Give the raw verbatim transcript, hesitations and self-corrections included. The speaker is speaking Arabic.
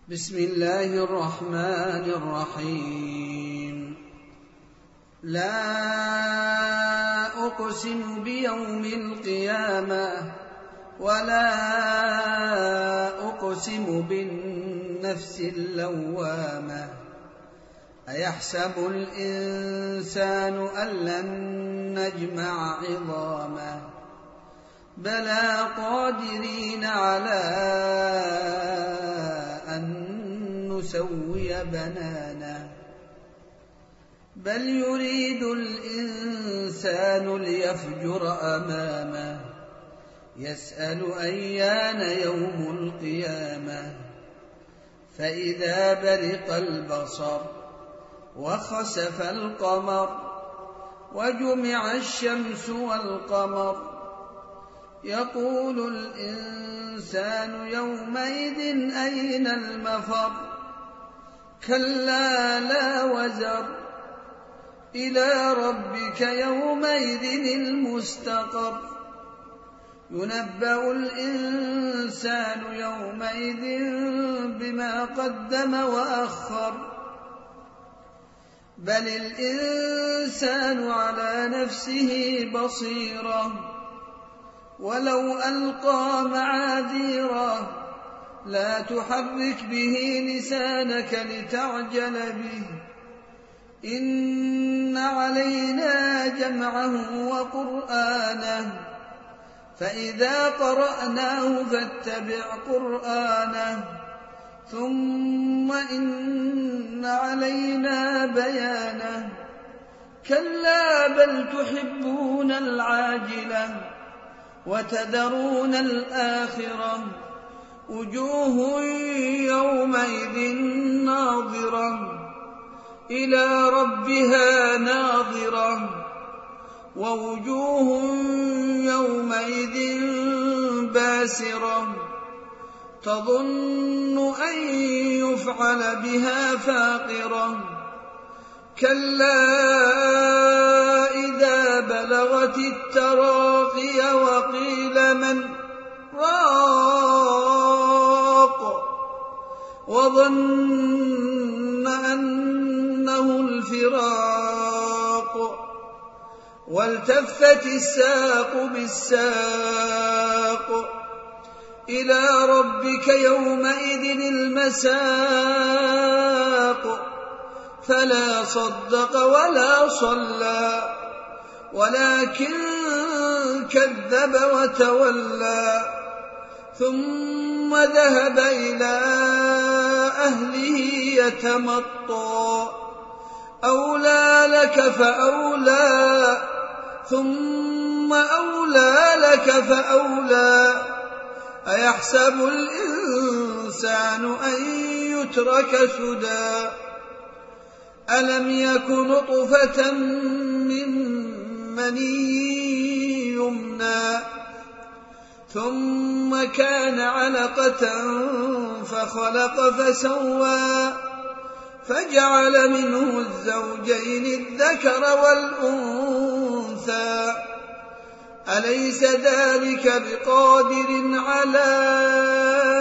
بسم الله الرحمن الرحيم. لا أقسم بيوم القيامة ولا أقسم بالنفس اللوامة أيحسب الإنسان أن لن نجمع عظامه بلى قادرين على أن نسوي بنانه بل يريد الإنسان ليفجر أمامه يسأل أيان يوم القيامة فإذا برق البصر وخسف القمر وجمع الشمس والقمر يقول الإنسان يومئذ أين المفر كلا لا وزر إلى ربك يومئذ المستقر ينبأ الإنسان يومئذ بما قدم وأخر بل الإنسان على نفسه بصيرة ولو ألقى معاذيره لا تحرك به لسانك لتعجل به إن علينا جمعه وقرآنه فإذا قرأناه فاتبع قرآنه ثم إن علينا بيانه كلا بل تحبون العاجلة وتذرون الآخرة وجوه يومئذ ناظرة إلى ربها ناظرة ووجوه يومئذ باسرة تظن أن يفعل بها فاقرة كلا إذا بلغت التراقي وقيل من راق وظن أنه الفراق والتفت الساق بالساق إلى ربك يومئذ المساق فلا صدق ولا صلى ولكن كذب وتولى ثم ذهب إلى أهله يتمطى أولى لك فأولى ثم أولى لك فأولى أيحسب الإنسان أن يترك سدى ألم يك نطفة من مني يمنى ثم كان علقة فخلق فسوى فجعل منه الزوجين الذكر والأنثى أليس ذلك بقادر على